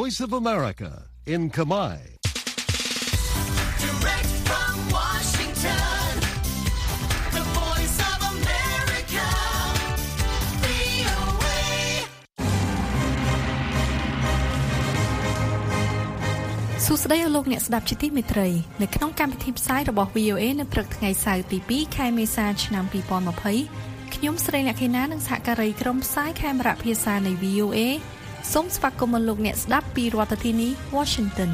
Voice of America in Khmer. Direct from Washington, the Voice of America, VOA. សួស្តីអស់លោកអ្នកស្ដាប់ជាទីមេត្រីនៅក្នុងកម្មវិធីផ្សាយរបស់ VOA នៅព្រឹកថ្ងៃសៅរ៍ទី 2 ខែមេសាឆ្នាំ 2020 ខ្ញុំស្រីអ្នកខេណានិងសហការីក្រុមផ្សាយខេមរៈភាសានៃ VOA សូមស្វាគមន៍លោកអ្នកស្ដាប់ពីរដ្ឋធានី Washington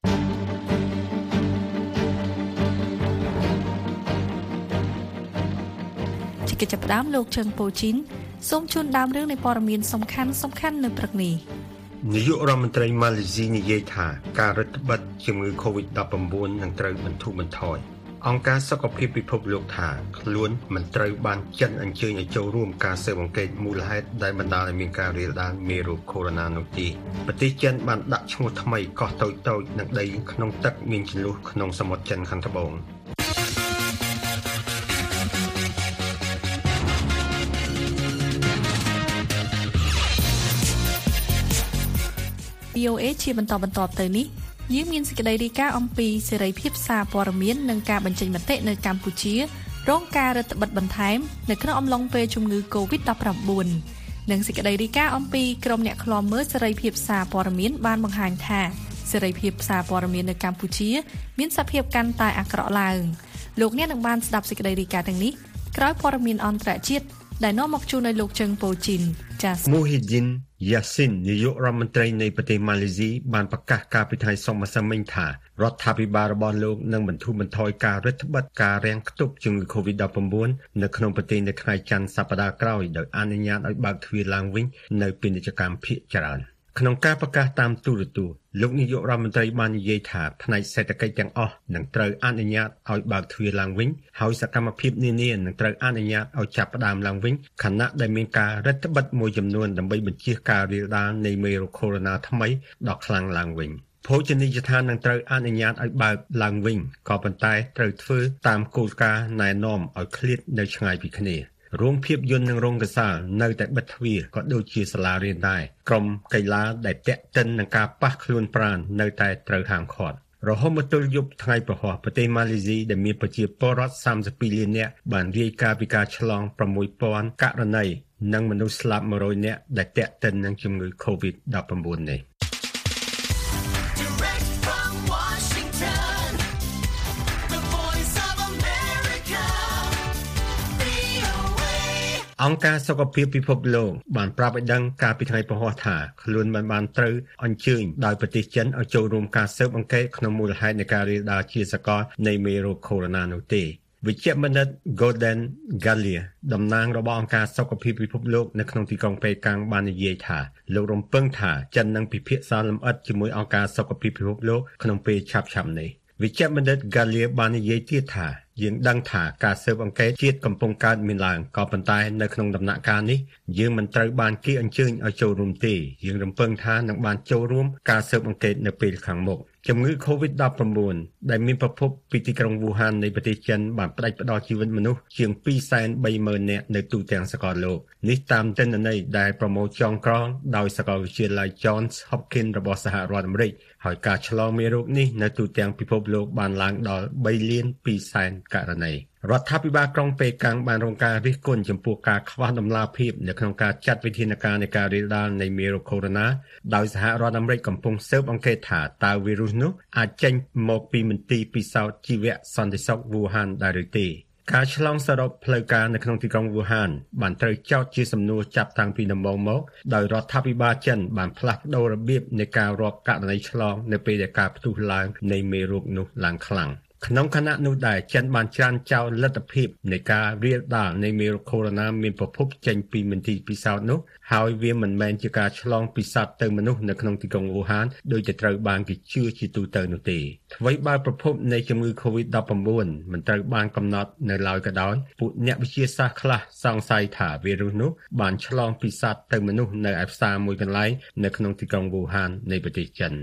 ជាកិច្ចផ្ដើមលោកជើងប៉ូជីនសូមជូនដើមរឿងនៃព័ត៌មានសំខាន់នៅព្រឹកនេះនាយករដ្ឋមន្ត្រីម៉ាឡេស៊ីនិយាយថាការរឹតបន្តឹងជំងឺ COVID-19 នឹងត្រូវបន្ធូរបន្ថយអង្គការសុខភាពពិភពលោកថាខ្លួនមិនត្រូវបានចិនអញ្ជើញឲ្យចូលរួមការស៊ើបអង្កេតមូលហេតុដែលបណ្ដាលឲ្យមានការរាលដាលមេរោគកូវីដ -19 នោះទេប្រទេសចិនបានដាក់ឈ្មោះថ្មីកោះតូចៗនិងដីក្នុងទឹកមានជម្លោះក្នុងសមុទ្រចិនខាងត្បូង VOA ជាបន្តទៅនេះយើងមានសេចក្តីរាយការណ៍អំពីសេរីភាពសារព័ត៌មាននិងការបញ្ចេញមតិនៅកម្ពុជារងការរឹតបន្តឹងបន្ថែមនៅក្នុងអំឡុងពេលជំងឺ COVID-19 និងសេចក្តីរាយការណ៍អំពីក្រុមអ្នកឃ្លាំមើលសេរីភាពសារព័ត៌មានបានបង្ហាញថាសេរីភាពសារព័ត៌មាននៅកម្ពុជាមានសភាពកាន់តែអាក្រក់ឡើងលោកអ្នកនឹងបានស្ដាប់សេចក្តីរាយការណ៍ទាំងនេះក្រោយព័ត៌មានអន្តរជាតិដែលនាំមកជូនឲ្យលោកជើងប៉ូជីនចាស Muhyiddin Yassin នាយករដ្ឋមន្ត្រីនៃប្រទេសម៉ាឡេស៊ីបានប្រកាសកាលពីថ្ងៃសុក្រម្សិលមិញថារដ្ឋាភិបាលរបស់លោកនឹងបន្ធូរបន្ថយការរឹតបន្តឹងការរាំងខ្ទប់ជំងឺ COVID-19 នៅក្នុងប្រទេសនៅថ្ងៃច័ន្ទសប្តាហ៍ក្រោយដោយអនុញ្ញាតឲ្យបើកទ្វារឡើងវិញនៅពាណិជ្ជកម្មភាគច្រើនក្នុងការប្រកាសតាមទូរទស្សន៍លោកនាយករដ្ឋមន្ត្រីបាននិយាយថាផ្នែកសេដ្ឋកិច្ចទាំងអស់នឹងត្រូវអនុញ្ញាតឲ្យបើកទ្វារឡើងវិញហើយសកម្មភាពនានានឹងត្រូវអនុញ្ញាតឲ្យចាប់ផ្ដើមឡើងវិញខណៈដែលមានការរឹតបន្តឹងមួយចំនួនដើម្បីបញ្ជៀសការរាលដាលនៃមេរោគកូវីដ -19 ថ្មីដ៏ខ្លាំងឡើងវិញភោជនីយដ្ឋាននឹងត្រូវអនុញ្ញាតឲ្យបើកឡើងវិញក៏ប៉ុន្តែត្រូវធ្វើតាមគោលការណ៍ណែនាំឲ្យឃ្លាតនៅឆ្ងាយពីគ្នារោងភាពយន្តនិងរោងកសាលនៅតែបិទទ្វារក៏ដូចជាសាលារៀនដែរក្រុមកីឡាដែលតាក់ទិននឹងការប៉ះខ្លួនប្រាណនៅតែត្រូវហាមឃាត់រហូតមកទល់យប់ថ្ងៃប្រហោះប្រទេសម៉ាឡេស៊ីដែលមានប្រជាពលរដ្ឋ32លាននាក់បានរាយការណ៍ពីការឆ្លង 6000 ករណីនិងមនុស្សស្លាប់100នាក់ដែលតាក់ទិននឹងជំងឺ COVID-19 នេះអង្គការសុខភាពពិភពលោកបានប្រាប់ឲ្យដឹងកាលពីថ្ងៃពហុថាខ្លួនមិនបានត្រូវអញ្ជើញដោយប្រទេសចិនឲ្យចូលរួមការស៊ើបអង្កេតក្នុងមូលហេតុនៃការរាលដាលជាសកលនៃមេរោគកូវីដ -19 នោះទេវិជ្ជបណ្ឌិត Gordon Gallia តំណាងរបស់អង្គការសុខភាពពិភពលោកនៅក្នុងទីក្រុងប៉េកាំងបាននិយាយថាលោករំពឹងថាចិននឹងពិភាក្សាលម្អិតជាមួយអង្គការសុខភាពពិភពលោកក្នុងពេលឆាប់ៗនេះវិជ្ជបណ្ឌិត Gallia បាននិយាយទៀតថាយើងដឹងថាការស៊ើបអង្កេតជាតិកំពុងកើតមានឡើងក៏ប៉ុន្តែនៅក្នុងដំណាក់កាលនេះយើងមិនត្រូវបានគេអញ្ជើញឲ្យចូលរួមទេយើងរំពឹងថានឹងបានចូលរួមការស៊ើបអង្កេតនៅពេលខាងមុខជំងឺ COVID-19 ដែលមានប្រភពពីទីក្រុងវូហាននៃប្រទេសចិនបានផ្ដាច់ផ្ដល់ជីវិតមនុស្សជាង 230,000 នាក់នៅទូទាំងសកលលោកនេះតាមទិន្នន័យដែលប្រមូលចងក្រងដោយសាកលវិទ្យាល័យ Johns Hopkins របស់សហរដ្ឋអាមេរិកហើយការឆ្លងមេរោគនេះនៅទូទាំងពិភពលោកបានឡើងដល់ 3,200,000 ករណីរដ្ឋាភិបាលក្រុងប៉េកាំងបានរងការរិះគន់ចំពោះការខ្វះដំណាភៀបនៅក្នុងការចាត់វិធានការនៃការរាលដាលនៃមេរោគកូវីដ -19 ដោយសហរដ្ឋអាមេរិកកំពុងស៊ើបអង្កេតថាតើវីរុសនោះអាចចេញមកពីមន្ទីរពិសោធន៍ជីវៈសន្តិសុខវូហានដែរឬទេការឆ្លងសរុបផ្លូវការនៅក្នុងទីក្រុងវូហានបានត្រូវចោទជាសំណួរចាប់តាំងពីដំបូងមកដោយរដ្ឋាភិបាលចិនបានផ្លាស់ប្ដូររបៀបនៃការរាប់ករណីឆ្លងនៅពេលដែលការផ្ទុះឡើងនៃមេរោគនោះឡើងខ្លាំងក្នុងខណៈនោះដែរចិនបានច្រានចោលលទ្ធភាពនៃការរាលដាលនៃមេរោគកូវីដ -19 មានប្រភពចេញពីមន្ទីរពិសោធន៍នោះហើយវាមិនមែនជាការឆ្លងពីសត្វទៅមនុស្សនៅក្នុងទីក្រុងវូហានដោយតែត្រូវបានគេជឿជាទូទៅនោះទេអ្វីបើប្រភពនៃជំងឺ COVID-19 មិនត្រូវបានកំណត់នៅឡើយក៏ដោយពួកអ្នកវិទ្យាសាស្ត្រខ្លះសង្ស័យថាវីរុសនោះបានឆ្លងពីសត្វទៅមនុស្សនៅឯផ្សារមួយកន្លែងនៅក្នុងទីក្រុងវូហាននៃប្រទេសចិន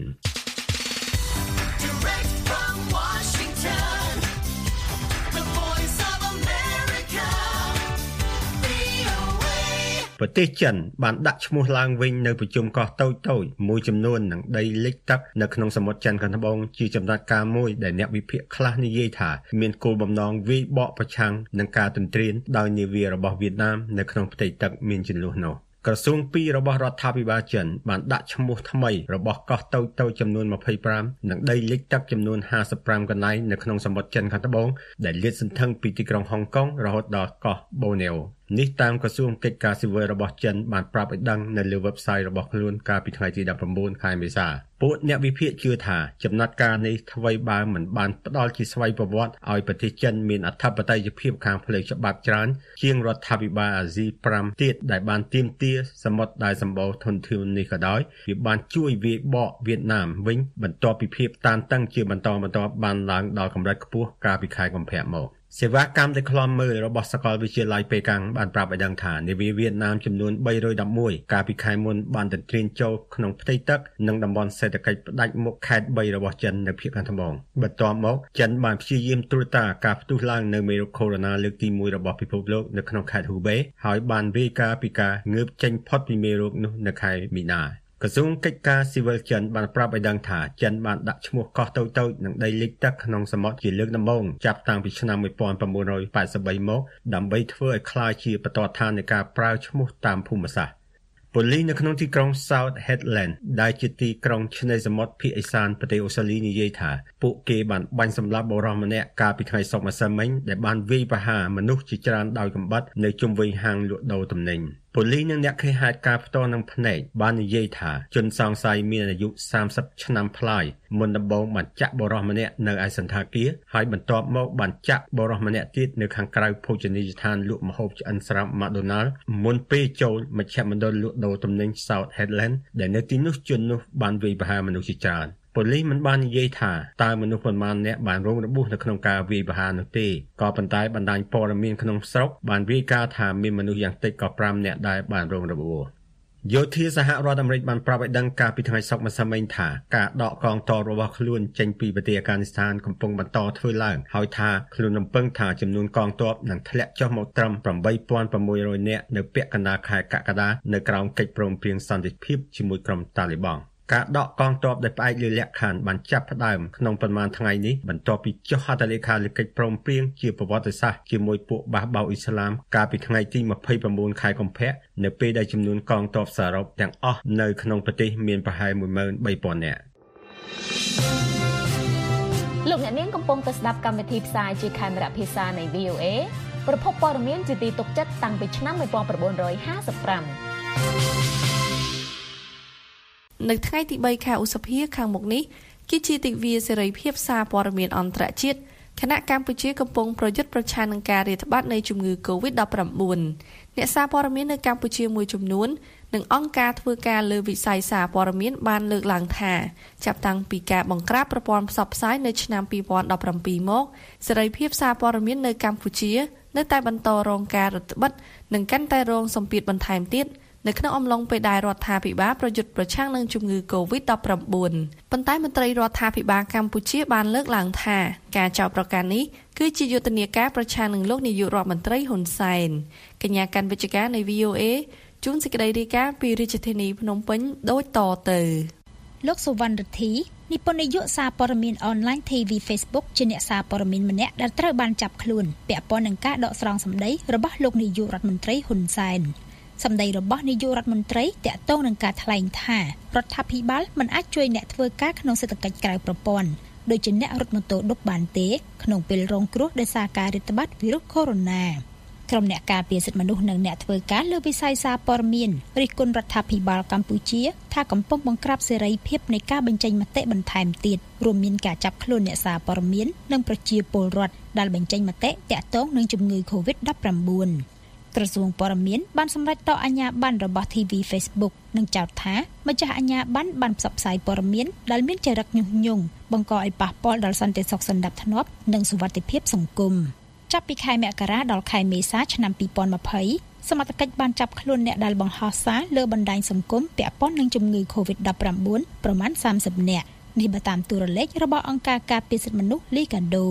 ប្រទេសចិនបានដាក់ឈ្មោះឡើងវិញនៅប្រជុំកោះតូចៗមួយចំនួននឹងដីលិចទឹកនៅក្នុងសមុទ្រចិនខាងត្បូងជាចំណាត់ការមួយដែលអ្នកវិភាគខ្លះនិយាយថាមានគោលបំណងវាយបកប្រឆាំងនឹងការទន្ទ្រានដោយនាវារបស់វៀតណាមនៅក្នុងផ្ទៃទឹកមានជម្លោះនោះក្រសួង2របស់រដ្ឋាភិបាលចិនបានដាក់ឈ្មោះថ្មីរបស់កោះតូចៗចំនួន25និងដីលិចទឹកចំនួន55កន្លែងនៅក្នុងសមុទ្រចិនខាងត្បូងដែលលាតសន្ធឹងពីទីក្រុងហុងកុងរហូតដល់កោះបូណេអូនេះតាមក្រសួងកិច្ចការស៊ីវិលរបស់ចិនបានប្រាប់ឲ្យដឹងនៅលើ website របស់ខ្លួនកាលពីថ្ងៃទី19ខែមេសាពួកអ្នកវិភាគជឿថាចំណាត់ការនេះអ្វីបើមិនបានផ្ដល់ជាស្វ័យប្រវត្តិឲ្យប្រទេសចិនមានអធិបតេយ្យភាពខាងផ្លូវច្បាប់ច្រើនជាងរដ្ឋាភិបាលអាស៊ី5ទៀតដែលបានទាមទារសមុទ្រដែលសម្បូរធនធាននេះក៏ដោយវាបានជួយវាយបកវៀតណាមវិញបន្ទាប់ពីភាពតានតឹងជាបន្តបានឡើងដល់កម្រិតខ្ពស់កាលពីខែកុម្ភៈមកសេវាកម្មដែលឃ្លាំមើលរបស់សាកលវិទ្យាល័យប៉េកាំងបានប្រាប់ឲ្យដឹងថានាវាវៀតណាមចំនួន311កាលពីខែមុនបានទន្ទ្រានចូលក្នុងផ្ទៃទឹកនិងតំបន់សេដ្ឋកិច្ចផ្ដាច់មុខខេត្ត3របស់ចិននៅភាគខាងត្បូងបន្ទាប់មកចិនបានព្យាយាមត្រួតត្រាការផ្ទុះឡើងនៅមេរោគកូវីដ -19 លើកទី1របស់ពិភពលោកនៅក្នុងខេត្តហ៊ូបេហើយបានរាយការណ៍ពីការងើបចេញផុតពីមេរោគនោះនៅខែមីនាក្រសួងកិច្ចការស៊ីវិលចិនបានប្រាប់ឲ្យដឹងថាចិនបានដាក់ឈ្មោះកោះតូចៗនិងដីលិចទឹកក្នុងសមុទ្រជាលើកដំបូងចាប់តាំងពីឆ្នាំ1983មកដើម្បីធ្វើឲ្យក្លាយជាបន្ទាត់ឋាននៃការប្រើឈ្មោះតាមភូមិសាស្ត្រប៉ូលីសនៅក្នុងទីក្រុង South Headland ដែលជាទីក្រុងឆ្នេរសមុទ្រភាគឦសានប្រទេសអូស្ត្រាលីនិយាយថាពួកគេបានបាញ់សម្លាប់បុរសម្នាក់កាលពីថ្ងៃសុក្រម្សិលមិញដែលបានវាយប្រហារមនុស្សជាច្រើនដោយកាំបិតនៅជុំវិញហាងលក់ដូរទំនិញប៉ូលីសនិងអ្នកឃើញហេតុការណ៍ផ្ទាល់នឹងភ្នែកបាននិយាយថាជនសង្ស័យមានអាយុ30ឆ្នាំប្លាយមុនដំបូងបានចាក់បុរសម្នាក់នៅឯសន្តាគារហើយបន្ទាប់មកបានចាក់បុរសម្នាក់ទៀតនៅខាងក្រៅភោជនីយដ្ឋានលក់ម្ហូបឆ្អិនស្រាប់ McDonald មុនពេលចូលមជ្ឈមណ្ឌលលក់ដូរទំនិញ South Headland ដែលនៅទីនោះជននោះបានវាយប្រហារមនុស្សជាច្រើនប៉ូលីសមិនបាននិយាយថាតើមនុស្សប៉ុន្មានអ្នកបានរងរបួសនៅក្នុងការវាយប្រហារនោះទេក៏ប៉ុន្តែបណ្ដាញព័ត៌មានក្នុងស្រុកបានរាយការណ៍ថាមានមនុស្សយ៉ាងតិចក៏5នាក់ដែរបានរងរបួសយោធាសហរដ្ឋអាមេរិកបានប្រាប់ឲ្យដឹងកាលពីថ្ងៃសុក្រម្សិលមិញថាការដកកងទ័ពរបស់ខ្លួនចេញពីប្រទេសអាហ្គានីស្ថានកំពុងបន្តធ្វើឡើងហើយថាខ្លួនរំពឹងថាចំនួនកងទ័ពនឹងធ្លាក់ចុះមកត្រឹម 8,600 នាក់នៅពាក់កណ្ដាលខែកក្កដានៅក្រោមកិច្ចព្រមព្រៀងសន្តិភាពជាមួយក្រុមតាលីបង់ការដកកងទ័ពដែលផ្អែកលើលក្ខខណ្ឌបានចាប់ផ្ដើមក្នុងប្រមាណថ្ងៃនេះបន្ទាប់ពីចុះហត្ថលេខាលើកិច្ចព្រមព្រៀងជាប្រវត្តិសាស្ត្រជាមួយពួកបះបោរអ៊ីស្លាមកាលពីថ្ងៃទី29ខែកុម្ភៈនៅពេលដែលចំនួនកងទ័ពសរុបទាំងអស់នៅក្នុងប្រទេសមានប្រហែល 13,000 នាក់លោកអ្នកនាងកំពុងតែស្ដាប់កម្មវិធីផ្សាយជាខេមរៈភាសានៃ VOA ប្រភពព័ត៌មានជាទីទុកចិត្តតាំងពីឆ្នាំ1955 នៅថ្ងៃទី3ខែឧសភាខាងមុខនេះគឺជាទិវាសេរីភាពសារព័ត៌មានអន្តរជាតិគណៈកម្ពុជាកំពុងប្រយុទ្ធប្រឆាំងនឹងការរាតត្បាតនៃជំងឺ Covid-19 អ្នកសារព័ត៌មាននៅកម្ពុជាមួយចំនួននិងអង្គការធ្វើការលើវិស័យសារព័ត៌មានបានលើកឡើងថាចាប់តាំងពីការបង្ក្រាបប្រព័ន្ធផ្សព្វផ្សាយនៅឆ្នាំ2017មកសេរីភាពសារព័ត៌មាននៅកម្ពុជានៅតែបន្តរងការរឹតបន្តឹងនិងកាន់តែរងសម្ពាធបន្ថែមទៀតនៅក្នុងអំឡុងពេលដែលរដ្ឋាភិបាលប្រយុទ្ធប្រឆាំងនឹងជំងឺ Covid-19 ប៉ុន្តែមន្ត្រីរដ្ឋាភិបាលកម្ពុជាបានលើកឡើងថាការចោទប្រកាន់នេះគឺជាយុទ្ធនាការប្រឆាំងនឹងលោកនាយករដ្ឋមន្ត្រីហ៊ុនសែនកញ្ញាកាន់វិជ្ជការនៃ VOA ជួនសេចក្តីរាយការណ៍ពីរាជធានីភ្នំពេញដូចតទៅលោកសុវណ្ណរិទ្ធីនិពន្ធនាយកសារព័ត៌មានអនឡាញ TV Facebook ជាអ្នកសារព័ត៌មានម្នាក់ដែលត្រូវបានចាប់ខ្លួនពាក់ព័ន្ធនឹងការដកស្រង់សម្ដីរបស់លោកនាយករដ្ឋមន្ត្រីហ៊ុនសែនសម្ដីរបស់នាយករដ្ឋមន្ត្រីតាក់ទងនឹងការថ្លែងថារដ្ឋាភិបាលមិនអាចជួយអ្នកធ្វើការក្នុងសេដ្ឋកិច្ចក្រៅប្រព័ន្ធដូចជាអ្នករត់ម៉ូតូឌុបបានទេក្នុងពេលរងគ្រោះដោយសារការរាតត្បាតវីរុសកូវីដ -19 ក្រុមអ្នកការពារសិទ្ធិមនុស្សនិងអ្នកធ្វើការលើវិស័យសារព័ត៌មានរិះគន់រដ្ឋាភិបាលកម្ពុជាថាកំពុងបង្ក្រាបសេរីភាពនៃការបញ្ចេញមតិបន្ថែមទៀតរួមមានការចាប់ខ្លួនអ្នកសារព័ត៌មាននិងប្រជាពលរដ្ឋដែលបញ្ចេញមតិតាក់ទងនឹងជំងឺ Covid-19ក្រសួងព័ត៌មានបានសម្រេចតអាជ្ញាប័ណ្ណរបស់ TV Facebook និងចោទថាម្ចាស់អាជ្ញាប័ណ្ណបានផ្សព្វផ្សាយព័ត៌មានដែលមានចរិតញុះញង់បង្កឲ្យប៉ះពាល់ដល់សន្តិសុខសណ្ដាប់ធ្នាប់និងសុវត្ថិភាពសង្គមចាប់ពីខែមករាដល់ខែមេសាឆ្នាំ2020សមត្ថកិច្ចបានចាប់ខ្លួនអ្នកដែលបង្ហោះសារលើបណ្ដាញសង្គមពាក់ព័ន្ធនឹងជំងឺ Covid-19 ប្រមាណ30នាក់នេះបើតាមតួលេខរបស់អង្គការការពារសិទ្ធិមនុស្ស Liga do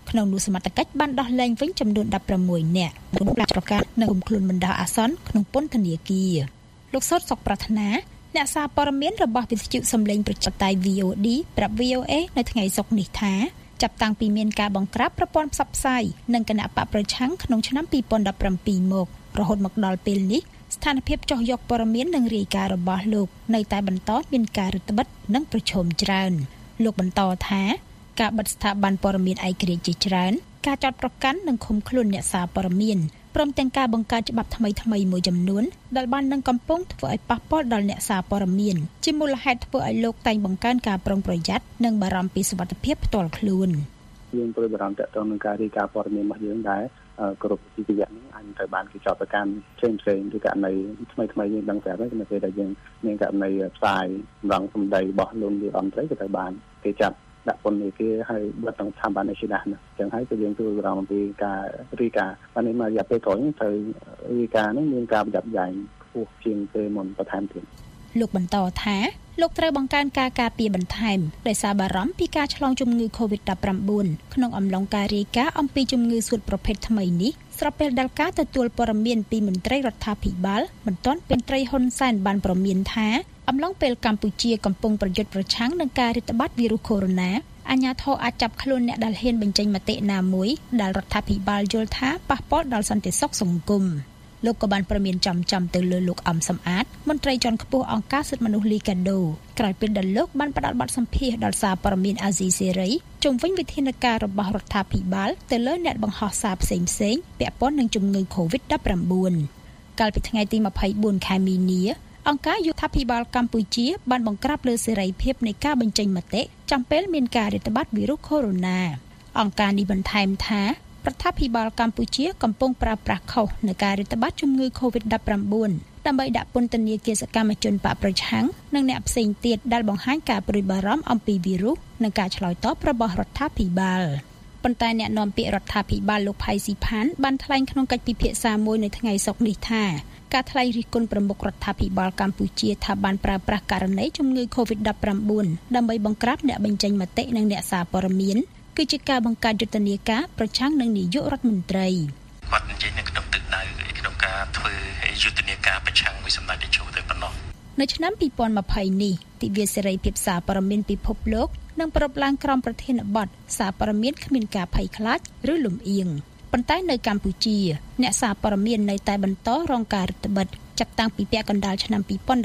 ក្នុងនោះសមត្ថកិច្ចបានដោះលែងវិញចំនួន16នាក់ក្នុងការប្រកាសនិងឃុំខ្លួនបណ្ដោះអាសន្នក្នុងពន្ធនាគារលោកសុតសុកប្រាថ្នាអ្នកសារព័ត៌មានរបស់វិទ្យុសំឡេងប្រជាតៃ VOD ប្រាប់ VOA នៅថ្ងៃសុក្រនេះថាចាប់តាំងពីមានការបង្ក្រាបប្រព័ន្ធផ្សព្វផ្សាយនិងគណៈបកប្រឆាំងក្នុងឆ្នាំ2017មករហូតមកដល់ពេលនេះស្ថានភាពចុះយកព័ត៌មាននិងរាយការណ៍របស់លោកនៅតែបន្តមានការរឹតបន្តឹងនិងប្រឈមច្រើនលោកបន្តថាការបិទស្ថាប័នព័ត៌មានឯករាជ្យជាច្រើនការចោទប្រកាន់និងឃុំខ្លួនអ្នកសារព័ត៌មានព្រមទាំងការបង្កើតច្បាប់ថ្មីៗមួយចំនួនដែលបាននឹងកំពុងធ្វើឲ្យប៉ះពាល់ដល់អ្នកសារព័ត៌មានជាមូលហេតុធ្វើឲ្យលោកតែងបង្កើនការប្រុងប្រយ័ត្ននិងបារម្ភពីសុវត្ថិភាពផ្ទាល់ខ្លួនយើងព្រួយបារម្ភទាក់ទងនឹងការរាយការណ៍ព័ត៌មានរបស់យើងដែរគ្រប់វិទ្យានេះអាចត្រូវបានគេចោទប្រកាន់ផ្សេងៗឬករណីថ្មីៗយើងដឹងស្រាប់ហើយនៅពេលដែលយើងមានករណីផ្សាយម្ដងសម្ដីរបស់លោកនាយរដ្ឋមន្ត្រីក៏ត្រូវបានគេចាប់ដាក់ពន្ធនាគារហើយបិទក្នុងស្ថាប័នឯករាជ្យណាអញ្ចឹងហើយគឺយើងធ្វើបារម្ភអំពីការរាយការណ៍បាននេះមករយៈពេលក្រោយនេះត្រូវរាយការណ៍នេះមានការប្រយ័ត្នប្រយែងខ្ពស់ជាងពេលមុនបន្ថែមទៀតលោកបន្តថាលោកត្រូវបង្កើនការការពារបន្ថែមដោយសារបារម្ភពីការឆ្លងជំងឺ COVID-19 ក្នុងអំឡុងការរាយការណ៍អំពីជំងឺសួតប្រភេទថ្មីនេះស្របពេលដែលការទទួលព័ត៌មានពីមន្ត្រីរដ្ឋាភិបាលមិនទាន់เป็นត្រីហ៊ុនសែនបានប្រមានថាអំឡុងពេលកម្ពុជាកំពុងប្រយុទ្ធប្រឆាំងនឹងការរាតត្បាតវីរុសកូវីដ -19 អាជ្ញាធរអាចចាប់ខ្លួនអ្នកដែលហ៊ានបញ្ចេញមតិណាមួយដែលរដ្ឋាភិបាលយល់ថាប៉ះពាល់ដល់សន្តិសុខសង្គមលោកក៏បានប្រមានចំទៅលើលោកអំសំអាតមន្ត្រីជាន់ខ្ពស់អង្គការសិទ្ធិមនុស្សលីកាដូក្រោយពេលដែលលោកបានផ្ដល់បទសម្ភាសន៍ដល់សារព័ត៌មានអាស៊ីសេរីជុំវិញវិធានការរបស់រដ្ឋាភិបាលទៅលើអ្នកបង្ហោះសារផ្សេងៗពាក់ព័ន្ធនឹងជំងឺ COVID-19 កាលពីថ្ងៃទី24ខែមីនាអង្គការយុតិភិបាលកម្ពុជាបានបង្ក្រាបលើសេរីភាពនៃការបញ្ចេញមតិចំពេលមានការរាតត្បាតវីរុសកូវីដ -19 អង្គការនេះបន្ថែមថារដ្ឋាភិបាលកម្ពុជាកំពុងប្រើប្រាស់ខុសនៅការរាតត្បាតជំងឺ COVID-19 ដើម្បីដាក់ពន្ធនាគារសកម្មជនបកប្រឆាំងនិងអ្នកផ្សេងទៀតដែលបង្ហាញការព្រួយបារម្ភអំពីវីរុសនិងការឆ្លើយតបរបស់រដ្ឋាភិបាលប៉ុន្តែអ្នកនាំពាក្យរដ្ឋាភិបាលលោកផៃស៊ីផានបានថ្លែងក្នុងកិច្ចពិភាក្សាមួយនៅថ្ងៃសុក្រនេះថាការថ្លែងរិះគន់ប្រមុខរដ្ឋាភិបាលកម្ពុជាថាបានប្រើប្រាស់ករណីជំងឺ COVID-19 ដើម្បីបង្ក្រាបអ្នកបញ្ចេញមតិនិងអ្នកសារព័ត៌មានគឺជាការបង្កើតយុទ្ធនាការប្រឆាំងនឹងនាយករដ្ឋមន្ត្រីគាត់និយាយនៅក្នុងទឹកដៅក្នុងការធ្វើយុទ្ធនាការប្រឆាំងមួយសម្ដេចតេជោទៅប៉ុណ្ណោះនៅឆ្នាំ2020នេះទិវាសេរីភាពសារព័ត៌មានពិភពលោកនឹងប្រពឡើងក្រោមប្រធានបទសារព័ត៌មានគ្មានការភ័យខ្លាចឬលំអៀងប៉ុន្តែនៅកម្ពុជាអ្នកសារព័ត៌មាននៅតែបន្តរងការរឹតបន្តឹងចាប់តាំងពីពាក់កណ្ដាលឆ្នាំ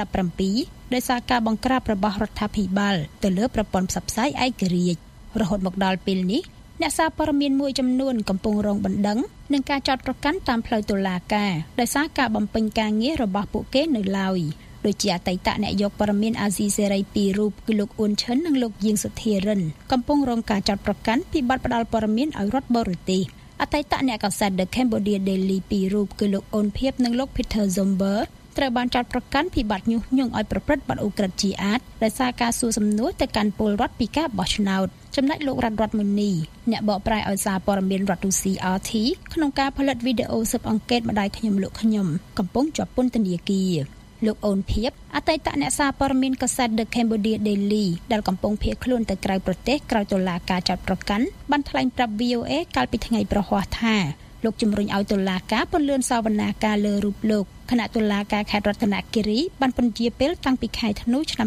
2017ដោយសារការបង្ក្រាបរបស់រដ្ឋាភិបាលទៅលើប្រព័ន្ធផ្សព្វផ្សាយឯករាជ្យរហូតមកដល់ពេលនេះអ្នកសារព័ត៌មានមួយចំនួនកំពុងរងបណ្ដឹងនឹងការចោទប្រកាន់តាមផ្លូវតុលាការដោយសារការបំពេញការងាររបស់ពួកគេនៅឡើយដូចជាអតីតអ្នកយកព័ត៌មានអាស៊ីសេរីពីររូបគឺលោកអ៊ុនឈិននិងលោកយៀងសុធារិនកំពុងរងការចោទប្រកាន់ពីបទផ្ដាល់ព័ត៌មានឲ្យរដ្ឋបរទេសអតីតអ្នកកាសែត The Cambodia Daily ពីររូបគឺលោកអូនភៀបនិងលោក Peter Zomber ត្រូវបានចោទប្រកាន់ពីបទញុះញង់ឲ្យប្រព្រឹត្តបទឧក្រិដ្ឋជាអាតដោយសារការសួរសំណួរទៅកាន់ពលរដ្ឋពីការបោះឆ្នោតចំណែកលោករតមុនីអ្នកបកប្រែឲ្យសារព័ត៌មានរដ្ឋរុស្ស៊ី RT ក្នុងការផលិតវីដេអូស៊ើបអង្កេតម្ដាយខ្ញុំលោកខ្ញុំកំពុងជាប់ពន្ធនាគារលោកអូនភៀបអតីតអ្នកសារព័ត៌មានកាសែត The Cambodia Daily ដែលកំពុងភៀសខ្លួនទៅក្រៅប្រទេសក្រោយតុលាការចោទប្រកាន់បានថ្លែងប្រាប់ VOA កាលពីថ្ងៃប្រហ័សថាលោកជំរុញឲ្យតុលាការពន្លឿនសវនាការលើរូបលោកគណៈតុលាការខេត្តរតនគិរីបានពន្យាពេលតាំងពីខែធ្នូឆ្នាំ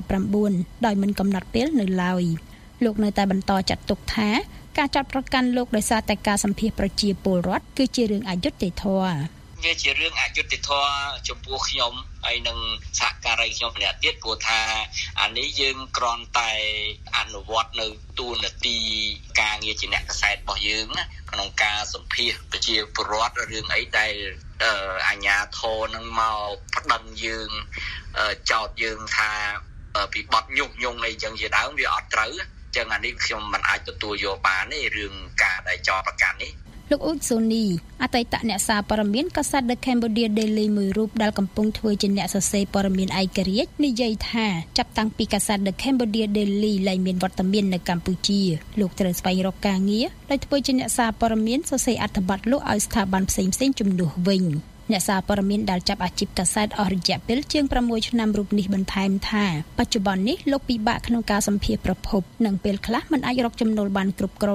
2019ដោយមិនកំណត់ពេលនៅឡើយលោកនៅតែបន្តចាត់ទុកថាការចោទប្រកាន់លោកដោយសារតែការសម្ភាសប្រជាពលរដ្ឋគឺជារឿងអយុត្តិធម៌វាជារឿងអយុត្តិធម៌ចំពោះខ្ញុំហើយនឹងសហការីខ្ញុំម្នាក់ទៀតព្រោះថាអានេះយើងគ្រាន់តែអនុវត្តនៅទូនាទីការងារជាអ្នកកាសែតរបស់យើងណាក្នុងការសម្ភាសប្រជាពលរដ្ឋរឿងអីដែលអាជ្ញាធរនឹងមកប្តឹងយើងចោទយើងថាពីបទញុះញង់អីចឹងជាដើមវាអត់ត្រូវចឹងអានេះខ្ញុំមិនអាចទទួលយកបានទេរឿងការដែលចោទប្រកាន់នេះលោកអ៊ូតសូនីអតីតអ្នកសារព័ត៌មានកាសែត The Cambodia Daily មួយរូបដែលកំពុងធ្វើជាអ្នកសរសេរព័ត៌មានឯករាជ្យនិយាយថាចាប់តាំងពីកាសែត The Cambodia Daily លែងមានវត្តមាននៅកម្ពុជាលោកត្រូវស្វែងរកការងារដោយធ្វើជាអ្នកសារព័ត៌មានសរសេរអត្ថបទលក់ឲ្យស្ថាប័នផ្សេងៗជំនួសវិញអ្នកសារព័ត៌មានដែលចាប់អាជីពកាសែតអស់រយៈពេលជាង6ឆ្នាំរូបនេះបន្ថែមថាបច្ចុប្បន្ននេះលោកពិបាកក្នុងការសម្ភាសប្រភពនិងពេលខ្លះមិនអាចរកចំណូលបានគ្រប់គ្រាន់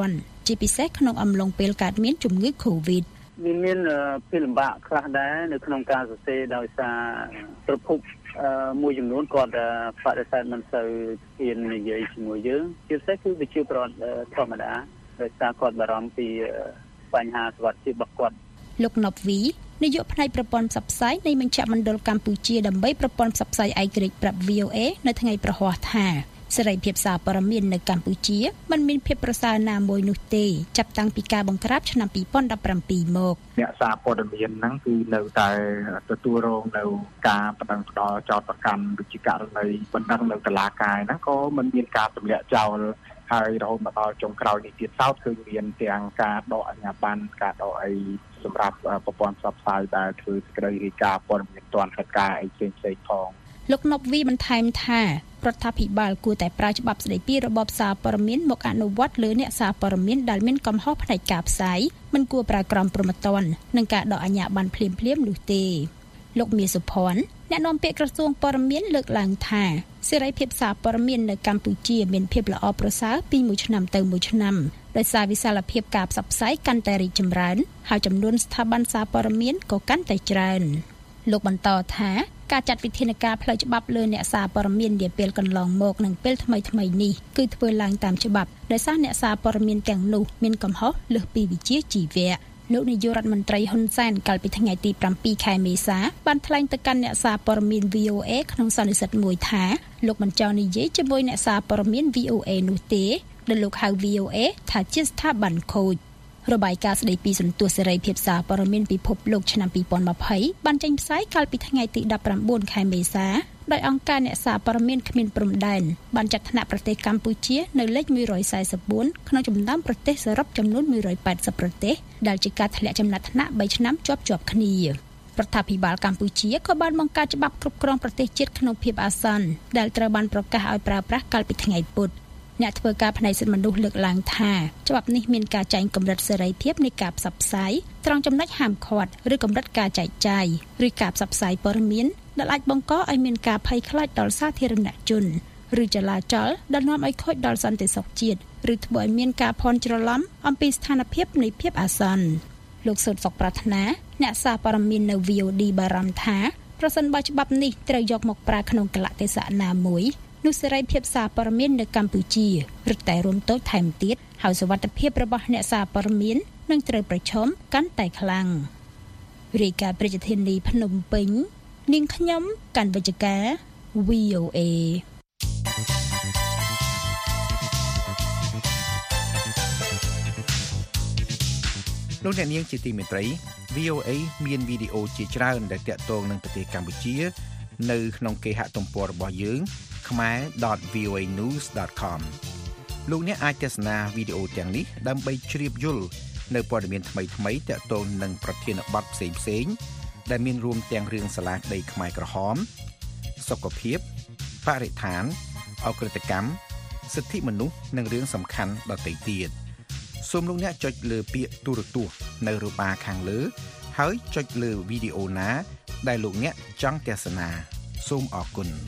ជាពិសេសក្នុងអំឡុងពេលកើតមានជំងឺ Covid មានពេលលំបាកខ្លះដែរនៅក្នុងការសរសេរដោយសារប្រភពមួយចំនួនគាត់បដិសេធមិនសូវហ៊ាននិយាយជាមួយយើងជាពិសេសគឺវិជាប្រវត្តិធម្មតាដោយសារគាត់បារម្ភពីបញ្ហាសុខភាពរបស់គាត់លោកណប់វីនាយកផ្នែកប្រព័ន្ធផ្សព្វផ្សាយនៃមជ្ឈមណ្ឌលកម្ពុជាដើម្បីប្រព័ន្ធផ្សព្វផ្សាយឯករាជ្យប្រាប់ VOA នៅថ្ងៃប្រហ័សថាសេរីភាពសារព័ត៌មាននៅកម្ពុជាមិនមានភាពប្រសើរណាមួយនោះទេចាប់តាំងពីការបង្ក្រាបឆ្នាំ2017មកអ្នកសារព័ត៌មានហ្នឹងគឺនៅតែទទួលរងនៅការបណ្ដឹងផ្ដល់ចោទប្រកាន់វិជាករណីបណ្ដឹងនៅតុលាការហ្នឹងក៏មិនមានការទម្លាក់ចោលហើយរហូតមកដល់ចុងក្រោយនេះទៀតសោតគឺមានទាំងការដកអាជ្ញាប័ណ្ណការដកអីសម្រាប់ប្រព័ន្ធផ្សព្វផ្សាយដែលធ្វើសេចក្តីរាយការណ៍ព័ត៌មានទាន់ហេតុការណ៍អីផ្សេងៗផងលោកណប់វីបន្ថែមថារដ្ឋាភិបាលគួរតែប្រើច្បាប់ស្តីពីរបបសារព័ត៌មានមកអនុវត្តលើអ្នកសារព័ត៌មានដែលមានកំហុសផ្នែកការផ្សាយមិនគួរប្រើក្រមព្រហ្មទណ្ឌនិងការដកអាជ្ញាប័ណ្ណភ្លាមៗនោះទេលោកមាសសុផាន់អ្នកនាំពាក្យក្រសួងព័ត៌មានលើកឡើងថាសេរីភាពសារព័ត៌មាននៅកម្ពុជាមានភាពល្អប្រសើរពីមួយឆ្នាំទៅមួយឆ្នាំដោយសារវិសាលភាពការផ្សព្វផ្សាយកាន់តែរីកចម្រើនហើយចំនួនស្ថាប័នសារព័ត៌មានក៏កាន់តែច្រើនលោកបន្តថាការចាត់វិធានការផ្លូវច្បាប់លើអ្នកសារព័ត៌មាននាពេលកន្លងមកនិងពេលថ្មីៗនេះគឺធ្វើឡើងតាមច្បាប់ដោយសារអ្នកសារព័ត៌មានទាំងនោះមានកំហុសលើសពីវិជ្ជាជីវៈលោកនាយករដ្ឋមន្ត្រីហ៊ុនសែនកាលពីថ្ងៃទី7ខែមេសាបានថ្លែងទៅកាន់អ្នកសារព័ត៌មាន VOA ក្នុងសន្និសីទមួយថាលោកមិនចង់និយាយជាមួយអ្នកសារព័ត៌មាន VOA នោះទេដែលលោកហៅ VOA ថាជាស្ថាប័នខូចរបាយការណ៍ស្តីពីសន្ទុះសេរីភាពសារព័ត៌មានពិភពលោកឆ្នាំ2020បានចេញផ្សាយកាលពីថ្ងៃទី19ខែមេសាដោយអង្គការអ្នកសារព័ត៌មានគ្មានព្រំដែនបានចាត់ថ្នាក់ប្រទេសកម្ពុជានៅលេខ144ក្នុងចំណោមប្រទេសសរុបចំនួន180ប្រទេសដែលជាការធ្លាក់ចំណាត់ថ្នាក់3ឆ្នាំជាប់ៗគ្នារដ្ឋាភិបាលកម្ពុជាក៏បានបង្កើតច្បាប់គ្រប់គ្រងប្រទេសជាតិក្នុងភាពអាសន្នដែលត្រូវបានប្រកាសឲ្យប្រើប្រាស់កាលពីថ្ងៃពុធអ្នកធ្វើការផ្នែកសិទ្ធិមនុស្សលើកឡើងថាច្បាប់នេះមានការចែងកម្រិតសេរីភាពនៃការផ្សព្វផ្សាយត្រង់ចំណុចហាមឃាត់ឬកម្រិតការចែកចាយឬការផ្សព្វផ្សាយព័ត៌មានដែលអាចបង្កឲ្យមានការភ័យខ្លាចដល់សាធារណជនឬចលាចលដែលនាំឲ្យខូចដល់សន្តិសុខជាតិឬធ្វើឲ្យមានការភ័ន្តច្រឡំអំពីស្ថានភាពនៃភាពអាសន្នលោកសុតសុខប្រាថ្នាអ្នកសារព័ត៌មាននៅ VOD បារម្ភថាប្រសិនបើច្បាប់នេះត្រូវយកមកប្រើក្នុងកលៈទេសៈណាមួយនោះសេរីភាពសារព័ត៌មាននៅកម្ពុជារឹតតែរួមតូចថែមទៀតហើយសុវត្ថិភាពរបស់អ្នកសារព័ត៌មាននឹងត្រូវប្រឈមកាន់តែខ្លាំងរាយការណ៍ប្រជាធានីភ្នំពេញនាងខ្ញុំកាន់វិជ្ជការ VOA លោកអ្នកនាងជាទីមេត្រី VOA មានវីដេអូជាច្រើនដែលទាក់ទងនឹងប្រទេសកម្ពុជានៅក្នុងគេហទំព័ររបស់យើងkhmer.voanews.com លោកអ្នកអាចទស្សនាវីដេអូទាំងនេះដើម្បីជ្រាបយល់នៅព័ត៌មានថ្មីៗទាក់ទងនឹងប្រធានបទផ្សេងៗដែលមានរួមទាំងរឿងសាលាក្តីខ្មែរក្រហមសុខភាពបរិស្ថានអក្រិតកម្មសិទ្ធិមនុស្សនិងរឿងសំខាន់ដទៃទៀតសូមលោកអ្នកចុចលើពាក្យទូរទស្សន៍នៅរបារខាងលើហើយចុចលើវីដេអូណាដែលលោកអ្នកចង់ទស្សនាសូមអរគុណ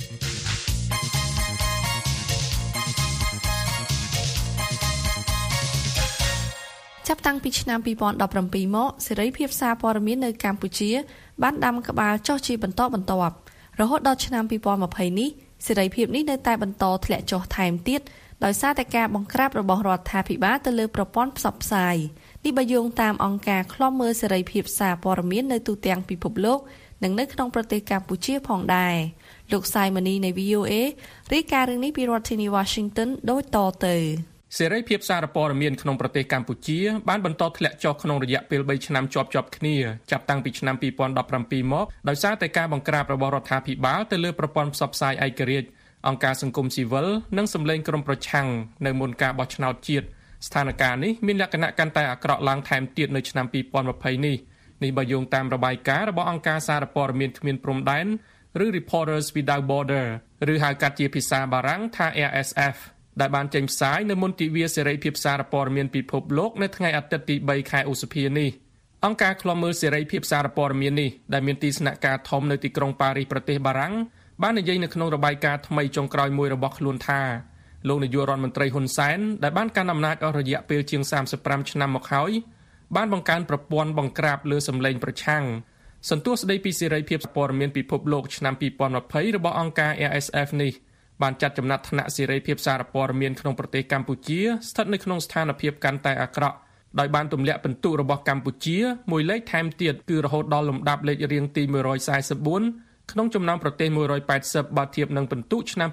ចាប់តាំងពីឆ្នាំ2017មកសេរីភាពសារព័ត៌មាននៅកម្ពុជាបានដាំក្បាលចុះជាបន្តបន្ទាប់រហូតដល់ឆ្នាំ2020នេះសេរីភាពនេះនៅតែបន្តធ្លាក់ចុះថែមទៀតដោយសារតែការបង្ក្រាបរបស់រដ្ឋាភិបាលទៅលើប្រព័ន្ធផ្សព្វផ្សាយនេះបើយោងតាមអង្គការឃ្លាំមើលសេរីភាពសារព័ត៌មាននៅទូទាំងពិភពលោកនិងនៅក្នុងប្រទេសកម្ពុជាផងដែរលោកសាយម៉ានីនៃ VOA រាយការណ៍រឿងនេះពីរដ្ឋធានី Washington ដូចតទៅសេរីភាពសារព័ត៌មានក្នុងប្រទេសកម្ពុជាបានបន្តធ្លាក់ចុះក្នុងរយៈពេល3ឆ្នាំជាប់ៗគ្នាចាប់តាំងពីឆ្នាំ2017មកដោយសារតែការបង្ក្រាបរបស់រដ្ឋាភិបាលទៅលើប្រព័ន្ធផ្សព្វផ្សាយឯករាជ្យអង្គការសង្គមស៊ីវិលនិងសម្លេងក្រុមប្រឆាំងនៅមុនការបោះឆ្នោតជាតិស្ថានភាពនេះមានលក្ខណៈកាន់តែអាក្រក់ឡើងថែមទៀតនៅឆ្នាំ2020នេះបើយោងតាមរបាយការណ៍របស់អង្គការសារព័ត៌មានគ្មានព្រំដែនឬ Reporters Without Borders ឬហៅកាត់ជាភាសាបារាំងថា RSF ដែលបានចេញផ្សាយនៅមន្ទីរវាសេរីភាពសារព័ត៌មានពិភពលោកនៅថ្ងៃអាទិត្យទី3ខែឧសភានេះអង្គការឃ្លាំមើលសេរីភាពសារព័ត៌មាននេះដែលមានទីស្នាក់ការធំនៅទីក្រុងប៉ារីសប្រទេសបារាំងបាននិយាយនៅក្នុងរបាយការណ៍ថ្មីចុងក្រោយមួយរបស់ខ្លួនថាលោកនាយករដ្ឋមន្ត្រីហ៊ុនសែនដែលបានកាន់អំណាចអស់រយៈពេលជាង35ឆ្នាំមកហើយបានបង្កើនប្រព័ន្ធបង្ក្រាបលើសម្លេងប្រឆាំងសន្ទុះស្ដីពីសេរីភាពព័ត៌មានពិភពលោកឆ្នាំ2020របស់អង្គការ RSF នេះបានចាត់ចំណាត់ថ្នាក់សេរីភាពសារព័ត៌មានក្នុងប្រទេសកម្ពុជាស្ថិតនៅក្នុងស្ថានភាពកាន់តែអាក្រក់ដោយបានទម្លាក់ពិន្ទុរបស់កម្ពុជាមួយលេខថែមទៀតគឺរហូតដល់លំដាប់លេខរៀងទី144ក្នុងចំណោមប្រទេស180បើធៀបនឹងពិន្ទុឆ្នាំ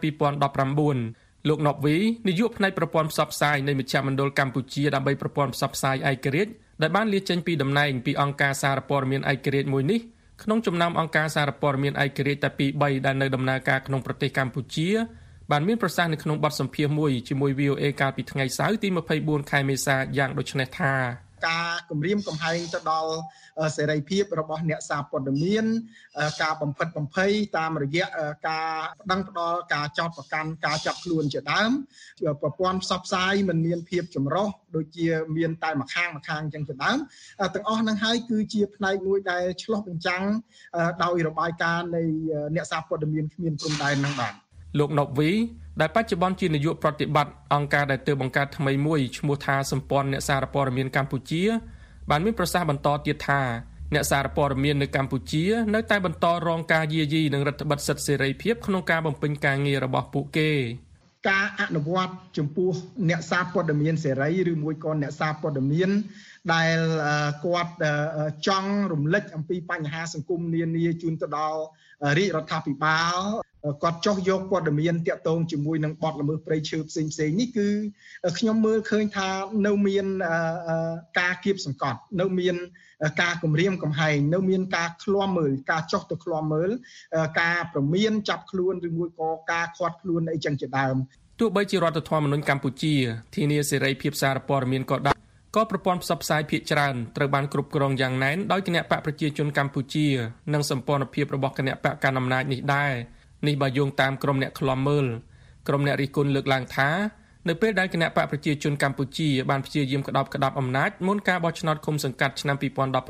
2019លោកណប់វីនាយកផ្នែកប្រព័ន្ធផ្សព្វផ្សាយនៃមជ្ឈមណ្ឌលកម្ពុជាដើម្បីប្រព័ន្ធផ្សព្វផ្សាយឯករាជ្យដែលបានលាចេញពីតំណែងពីអង្គការសារព័ត៌មានឯករាជ្យមួយនេះក្នុងចំណោមអង្គការសារព័ត៌មានឯករាជ្យតែ2-3ដែលនៅដំណើរការក្នុងប្រទេសកម្ពុជាបានមានប្រសាសន៍នៅក្នុងបទសម្ភាសន៍មួយជាមួយ VOA កាលពីថ្ងៃសៅរ៍ទី24ខែមេសាយ៉ាងដូចនេះថាការគម្រាមកំហែងទៅដល់សេរីភាពរបស់អ្នកសារព័ត៌មានការបំផិតបំភ័យតាមរយៈការប្តឹងផ្តល់ការចោទប្រកាន់ការចាប់ខ្លួនជាដើមប្រព័ន្ធផ្សព្វផ្សាយមិនមានភាពចម្រុះដូចជាមានតែម្ខាងអញ្ចឹងជាដើមទាំងអស់ហ្នឹងហើយគឺជាផ្នែកមួយដែលឆ្លុះបញ្ចាំងដោយរបាយការណ៍នៃអ្នកសារព័ត៌មានគ្មានព្រំដែនហ្នឹងបាទលោកណប់វីដែលបច្ចុប្បន្នជានាយកប្រតិបត្តិអង្គការដែលទើបបង្កើតថ្មីមួយឈ្មោះថាសម្ព័ន្ធអ្នកសារព័ត៌មានកម្ពុជាបានមានប្រសាសន៍បន្តទៀតថាអ្នកសារព័ត៌មាននៅកម្ពុជានៅតែបន្តរងការយាយីនិងរដ្ឋបិទសិទ្ធិសេរីភាពក្នុងការបំពេញការងាររបស់ពួកគេការអនុវត្តចំពោះអ្នកសារព័ត៌មានសេរីឬមួយក៏អ្នកសារព័ត៌មានដែលគាត់ចង់រំលឹកអំពីបញ្ហាសង្គមនានាជូនទៅដល់រាជរដ្ឋាភិបាលគាត់ចោះយកព័ត៌មានតាក់ទងជាមួយនឹងបទល្មើសព្រៃឈើផ្សេងនេះគឺខ្ញុំមើលឃើញថានៅមានការគៀបសង្កត់នៅមានការគំរាមកំហែងនៅមានការឃ្លាំមើលការចោះទៅឃ្លាំមើលការព្រមានចាប់ខ្លួនឬមួយក៏ការឃាត់ខ្លួនអីចឹងជាដើមទោះបីជារដ្ឋធម្មនុញ្ញកម្ពុជាធានាសេរីភាពសារព័ត៌មានក៏ដោយក៏ប្រព័ន្ធផ្សព្វផ្សាយភាគច្រើនត្រូវបានគ្រប់គ្រងយ៉ាងណែនដោយគណៈបកប្រជាជនកម្ពុជានិងសម្ព័ន្ធភាពរបស់គណៈបកកណ្ដាលអំណាចនេះដែរនេះបើយោងតាមក្រុមអ្នកឃ្លាំមើលក្រុមអ្នករិះគន់លើកឡើងថានៅពេលដែលគណៈបកប្រជាជនកម្ពុជាបានព្យាយាមក្តាប់អំណាចមុនការបោះឆ្នោតឃុំសង្កាត់ឆ្នាំ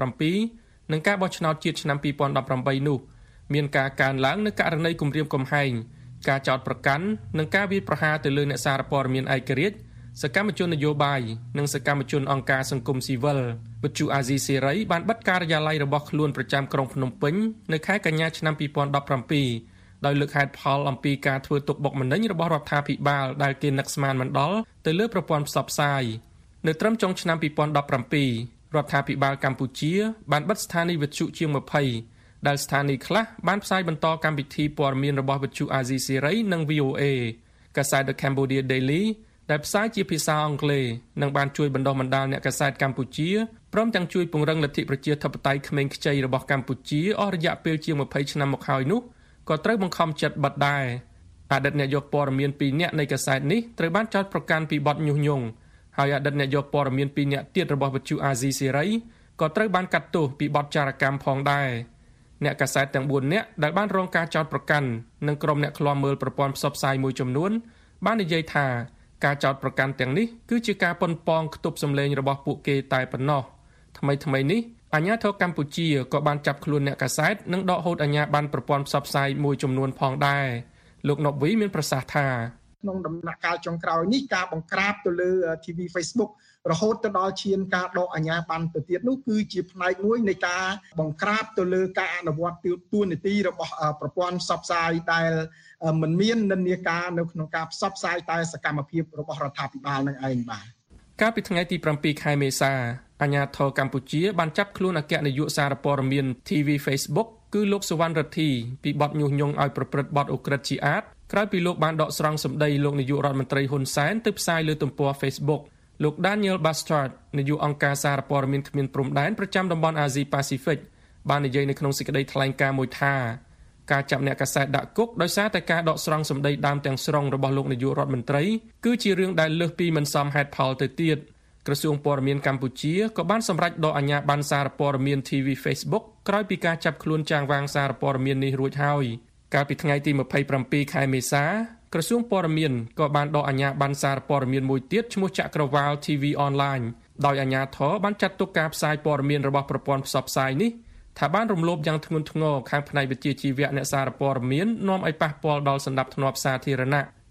2017និងការបោះឆ្នោតជាតិឆ្នាំ2018នោះមានការកើនឡើងនូវករណីគំរាមកំហែងការចោទប្រកាន់និងការវាយប្រហារទៅលើអ្នកសារព័ត៌មានឯករាជ្យសកម្មជននយោបាយនិងសកម្មជនអង្គការសង្គមស៊ីវិលវិទ្យុអាស៊ីសេរីបានបិទការិយាល័យរបស់ខ្លួនប្រចាំក្រុងភ្នំពេញនៅខែកញ្ញាឆ្នាំ2017ដោយលើកហេតុផលអំពីការធ្វើទុកបុកម្នេញរបស់រដ្ឋាភិបាលដែលគេនឹកស្មានមិនដល់ទៅលើប្រព័ន្ធផ្សព្វផ្សាយនៅត្រឹមចុងឆ្នាំ2017រដ្ឋាភិបាលកម្ពុជាបានបិទស្ថានីយ៍វិទ្យុជាង20ដែលស្ថានីយ៍ខ្លះបានផ្សាយបន្តកម្មវិធីព័ត៌មានរបស់វិទ្យុអាស៊ីសេរីនិង VOA កាសែត The Cambodia Daily ដែលផ្សាយជាភាសាអង់គ្លេសនិងបានជួយបណ្ដុះបណ្ដាលអ្នកកាសែតកម្ពុជាព្រមទាំងជួយពង្រឹងលទ្ធិប្រជាធិបតេយ្យក្មេងខ្ចីរបស់កម្ពុជាអស់រយៈពេលជាង20ឆ្នាំមកហើយនោះក៏ត្រូវបង្ខំចិត្តបិទដែរអតីតអ្នកយកព័ត៌មាន2នាក់នៃកាសែតនេះត្រូវបានចោទប្រកាន់ពីបទញុះញង់ហើយអតីតអ្នកយកព័ត៌មាន2នាក់ទៀតរបស់វិទ្យុអាស៊ីសេរីក៏ត្រូវបានកាត់ទោសពីបទចារកម្មផងដែរអ្នកកាសែតទាំង4នាក់ដែលបានរងការចោទប្រកាន់និងក្រុមអ្នកឃ្លាំមើលប្រព័ន្ធផ្សព្វផ្សាយមួយចំនួនបាននិយាយថាការចោទប្រកាន់ទាំងនេះគឺជាការប៉ុនប៉ងខ្ទប់សម្លេងរបស់ពួកគេតែប៉ុណ្ណោះថ្មីនេះអាជ្ញាធរកម្ពុជាក៏បានចាប់ខ្លួនអ្នកកាសែតនិងដកហូតអាជ្ញាប័ណ្ណប្រព័ន្ធផ្សព្វផ្សាយមួយចំនួនផងដែរលោកណប់វីមានប្រសាសន៍ថាក្នុងដំណាក់កាលចុងក្រោយនេះការបង្ក្រាបទៅលើ TV Facebook រហូតទៅដល់ឈានការដកអាជ្ញាប័ណ្ណទៅទៀតនោះគឺជាផ្នែកមួយនៃការបង្ក្រាបទៅលើការអនុវត្តតួនាទីរបស់ប្រព័ន្ធផ្សព្វផ្សាយដែលមិនមាននិន្នាការនៅក្នុងការផ្សព្វផ្សាយតែសកម្មភាពរបស់រដ្ឋាភិបាលនឹងឯងបាទកាលពីថ្ងៃទី7ខែមេសាអាជ្ញាធរកម្ពុជាបានចាប់ខ្លួនអគ្គនាយកសារព័ត៌មាន TV Facebook គឺលោកសុវណ្ណរិទ្ធីពីបទញុះញង់ឲ្យប្រព្រឹត្តបទឧក្រិដ្ឋជាអាតក្រោយពីលោកបានដកស្រង់សម្ដីលោកនាយករដ្ឋមន្ត្រីហ៊ុនសែនទៅផ្សាយលើទំព័រ Facebook លោក Daniel Bastard នាយកអង្គការសារព័ត៌មានគ្មានព្រំដែនប្រចាំតំបន់អាស៊ីប៉ាស៊ីហ្វិកបាននិយាយនៅក្នុងសេចក្តីថ្លែងការណ៍មួយថាការចាប់អ្នកកាសែតដាក់គុកដោយសារតែការដកស្រង់សម្ដីដើមទាំងស្រុងរបស់លោកនាយករដ្ឋមន្ត្រីគឺជារឿងដែលលើសពីមិនសមហេតុផលទៅទៀតក្រសួងព័ត៌មានកម្ពុជាក៏បានសម្រេចដកអាជ្ញាប័ណ្ណសារព័ត៌មាន TV Facebook ក្រោយពីការចាប់ខ្លួនចាងវាងសារព័ត៌មាននេះរួចហើយកាលពីថ្ងៃទី27ខែមេសាក្រសួងព័ត៌មានក៏បានដកអាជ្ញាប័ណ្ណសារព័ត៌មានមួយទៀតឈ្មោះចក្រវាល TV Online ដោយអាជ្ញាធរបានចាត់ទុកការផ្សាយព័ត៌មានរបស់ប្រព័ន្ធផ្សព្វផ្សាយនេះថាបានរំលោភយ៉ាងធ្ងន់ធ្ងរខាងផ្នែកវិជ្ជាជីវៈអ្នកសារព័ត៌មាននាំឲ្យប៉ះពាល់ដល់សណ្ដាប់ធ្នាប់សាធារណៈ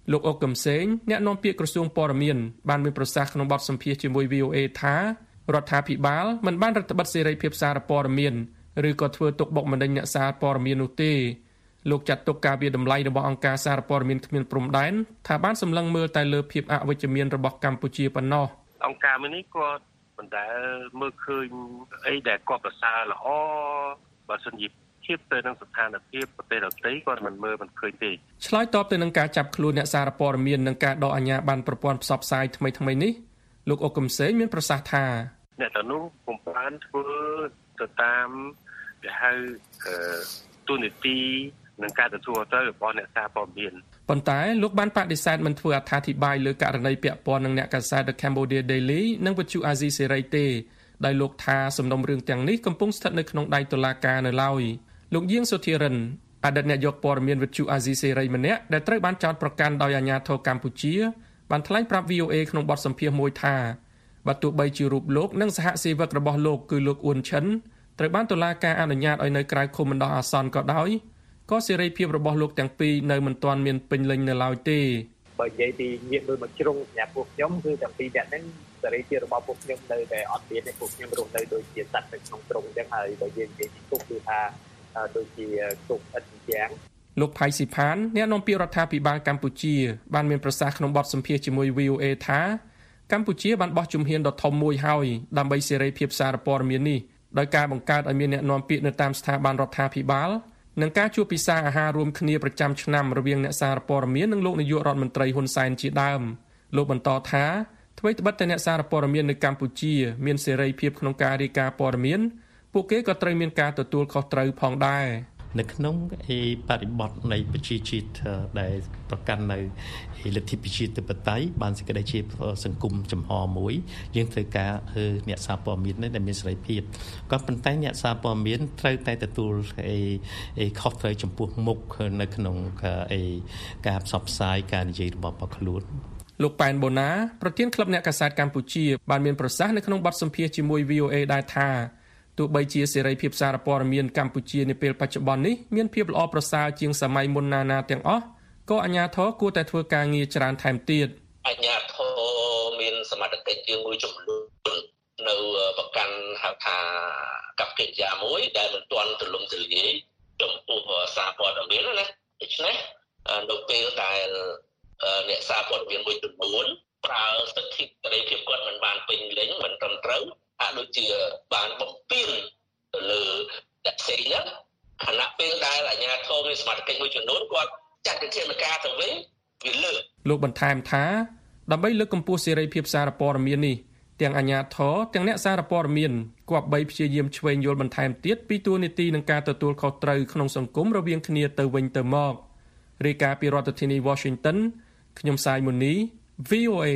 លោកអុកកឹមសេងអ្នកនាំពាក្យក្រសួងព័ត៌មានបានមានប្រសាសន៍ក្នុងបទសម្ភាសន៍ជាមួយ VOA ថារដ្ឋាភិបាលមិនបានរដ្ឋបិទសេរីភាពសារព័ត៌មានឬក៏ធ្វើទុកបុកម្នេញអ្នកសារព័ត៌មាននោះទេលោកចាត់ទុកការវាតម្លៃរបស់អង្គការសារព័ត៌មានគ្មានព្រំដែនថាបានសម្លឹងមើលតែលើភាពអវិជ្ជមានរបស់កម្ពុជាប៉ុណ្ណោះអង្គការមួយនេះគាត់មិនដែលមើលឃើញអីដែលគាត់ប្រសើរល្អបើសិនជាធៀបទៅនឹងស្ថានភាពប្រទេសដទៃគាត់មិនមើលមិនឃើញទេឆ្លើយតបទៅនឹងការចាប់ខ្លួនអ្នកសារព័ត៌មាននិងការដកអាជ្ញាប័ណ្ណប្រព័ន្ធផ្សព្វផ្សាយថ្មីៗនេះលោកអុកកឹមសេងមានប្រសាសន៍ថាអ្នកទាំងនោះពុំបានធ្វើទៅតាមគេហៅទូនីតិនឹងការទទួលទៅរបស់អ្នកសារព័ត៌មានប៉ុន្តែលោកបានបដិសេធមិនធ្វើអត្ថាធិប្បាយលើករណីពាក់ព័ន្ធនឹងអ្នកកាសែត The Cambodia Daily និងវិទ្យុអាស៊ីសេរីទេដោយលោកថាសំណុំរឿងទាំងនេះកំពុងស្ថិតនៅក្នុងដៃតុលាការនៅឡើយលោកយាងសុធារិនអតីតនាយកព័ត៌មានវិទ្យុអាស៊ីសេរីម្នាក់ដែលត្រូវបានចោទប្រកាន់ដោយអាជ្ញាធរកម្ពុជាបានថ្លែងប្រាប់ VOA ក្នុងបទសម្ភាសន៍មួយថាបើទោះបីជារូបលោកនិងសហសេវករបស់លោកគឺលោកអ៊ុនឈិនត្រូវបានតុលាការអនុញ្ញាតឲ្យនៅក្រៅឃុំបណ្ដោះអាសន្នក៏ដោយក៏សេរីភាពរបស់លោកទាំងពីរនៅមិនទាន់មានពេញលេញនៅឡើយទេបើនិយាយពីញាតិដូចមកជ្រុងសម្រាប់ពួកខ្ញុំគឺទាំងពីរអ្នកហ្នឹងសេរីភាពរបស់ពួកខ្ញុំនៅតែអត់មានទេពួកខ្ញុំរស់នៅដូចជាសត្វនៅក្នុងទ្រុងអញ្ចឹងហើយបើយើងនិយាយពីទុកគឺថាដូចជាទុកឥតយ៉ាងលោកផៃស៊ីផានអ្នកនាំពាក្យរដ្ឋាភិបាលកម្ពុជាបានមានប្រសាសន៍ក្នុងបទសម្ភាសន៍ជាមួយ VOA ថាកម្ពុជាបានបោះជំហានដ៏ធំមួយហើយដើម្បីសេរីភាពសារព័ត៌មាននេះដោយការបង្កើតឲ្យមានអ្នកនាំពាក្យនៅតាមស្ថាប័នរដ្ឋាភិបាលនិងការជួបពិសាអាហាររួមគ្នាប្រចាំឆ្នាំរវាងអ្នកសារព័ត៌មាននិងលោកនាយករដ្ឋមន្ត្រីហ៊ុនសែនជាដើមលោកបន្តថាអ្វីត្បិតតែអ្នកសារព័ត៌មាននៅកម្ពុជាមានសេរីភាពក្នុងការរាយការណ៍ព័ត៌មានពួកគេក៏ត្រូវមានការទទួលខុសត្រូវផងដែរនៅក្នុងបរិបទនៃប្រជាជាតិដែលប្រកាន់នៅលទ្ធិប្រជាធិបតេយ្យបានសេចក្តីជាសង្គមចំហមួយយើងត្រូវការអ្នកសារព័ត៌មានដែលមានសេរីភាពក៏ប៉ុន្តែអ្នកសារព័ត៌មានត្រូវតែទទួលខុសត្រូវចំពោះមុខនៅក្នុងការផ្សព្វផ្សាយការនិយាយរបស់ខ្លួនលោកប៉ែនបូណាប្រធានក្លឹបអ្នកកាសែតកម្ពុជាបានមានប្រសាសន៍នៅក្នុងបទសម្ភាសន៍ជាមួយ VOA ដែរថាទោះបីជាសេរីភាពសារព័ត៌មានកម្ពុជានាពេលបច្ចុប្បន្ននេះមានភាពល្អប្រសើរជាងសម័យមុនណាទាំងអស់ក៏អាជ្ញាធរគួរតែធ្វើការងារច្រើនថែមទៀតអាជ្ញាធរមានសមត្ថកិច្ចជាងមួយចំនួននៅប្រកាន់ហៅថាកັບកិច្ចការមួយដែលមិនទាន់ទូលំទូលាយចំពោះសារព័ត៌មានណាដូច្នេះនៅពេលដែលអ្នកសារព័ត៌មានមួយចំនួនប្រើសិទ្ធិសេរីភាពគាត់មិនបានពេញលេញមិនត្រឹមត្រូវដូចជាបានបំពេញទៅលើអ្នកផ្សេងហ្នឹងខណៈពេលដែលអាជ្ញាធរមានសមត្ថកិច្ចមួយចំនួនគាត់ចាត់វិធានការទៅវិញវាលើកលោកបន្ថែមថាដើម្បីលើកកម្ពស់សេរីភាពសារព័ត៌មាននេះទាំងអាជ្ញាធរទាំងអ្នកសារព័ត៌មានគប្បីព្យាយាមឆ្វេងយល់បន្ថែមទៀតពីតួនាទីនិងការទទួលខុសត្រូវក្នុងសង្គមរវាងគ្នាទៅវិញទៅមករាយការណ៍ពីរដ្ឋធានី Washington ខ្ញុំសាយមុនី VOA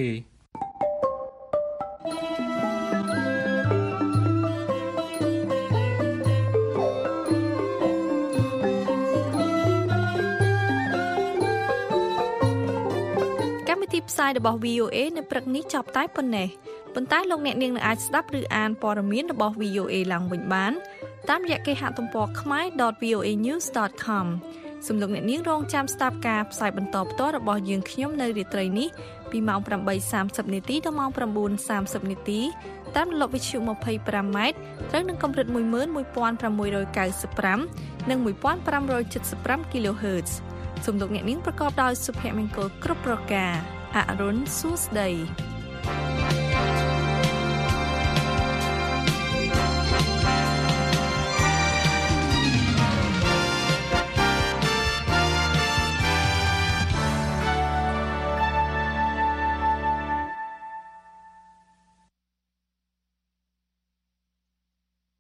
ផ្សាយរបស់ VOA នៅព្រឹកនេះចប់តែប៉ុណ្ណេះប៉ុន្តែលោកអ្នកនាងនឹងអាចស្ដាប់ឬអានព័ត៌មានរបស់ VOA ឡើងវិញបានតាមរយៈគេហទំព័រ khmer.voanews.com សូមលោកអ្នកនាងរងចាំស្ដាប់ការផ្សាយបន្តផ្ទាល់របស់យើងខ្ញុំនៅរាត្រីនេះពីម៉ោង 8:30 នាទីដល់ម៉ោង 9:30 នាទីតាមរលកវិទ្យុ 25m ត្រូវនឹងកម្រិត 11695 និង 1575 kHz សូមលោកអ្នកនាងប្រកបដោយសុភមង្គលគ្រប់ប្រការអរុនសួស្ដី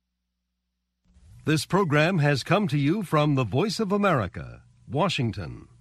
This program has come to you from the Voice of America, Washington.